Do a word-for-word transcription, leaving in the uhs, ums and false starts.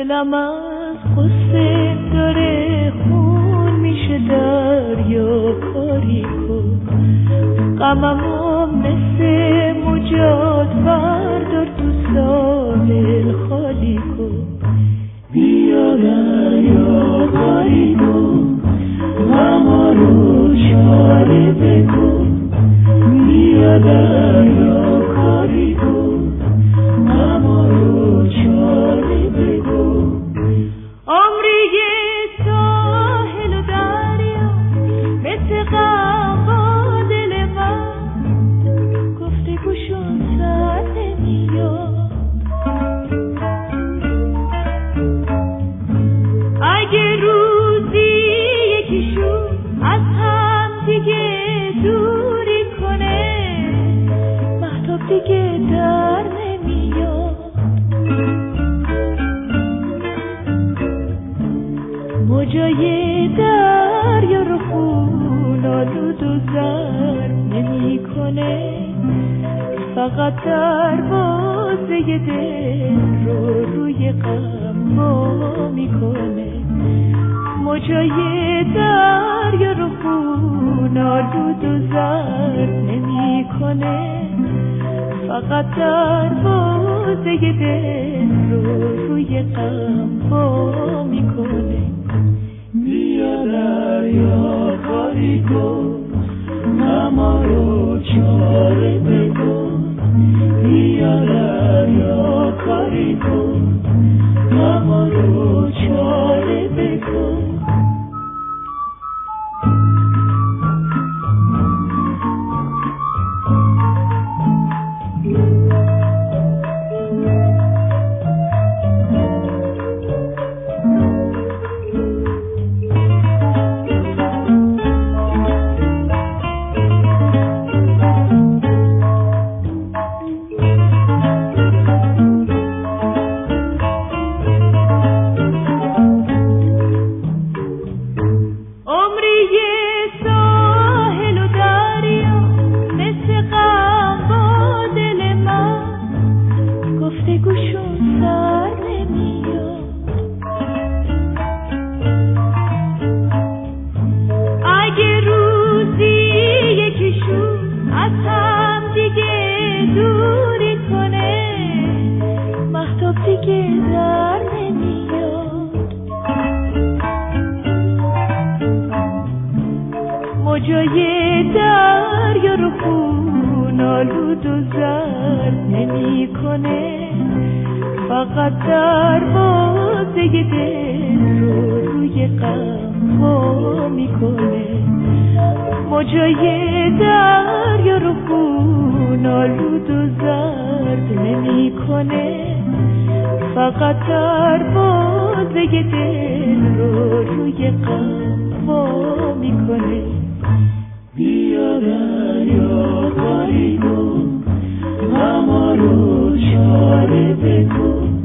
دلم از قصه داره خون میشه دریا کاری کن غممو مثل مجاد بردار تو ساحل خالی کن بیا دریا کاری کن غما رو چاره بکن بیا دریا کاری کن غما رو چاره بکن عمری ساحل و دریا مثل غم با دل من گفته گوشون سر نمیاد اگه روزی یکیشون از هم دیگه دوری کنه مهتاب دیگه در نمیاد موجای دریا رو خون آلود و زر نمی کنه فقط دروازه دل رو روی غم وا میکنه موجای دریا رو خون آلود و زر نمی کنه فقط دروازه دل رو روی غم وا میکنه بیا دریا کاری کن غما رو چاره بکن بیا دریا کاری کن غما رو چاره بکن موجای دریا رو خون آلود و زر نمی کنه فقط دروازه دل رو روی غم وا میکنه موجای دریا رو خون آلود و زرد نمی کنه فقط دروازه دل رو روی غم وا میکنه بیا دریا کاری کن غما رو چاره بکن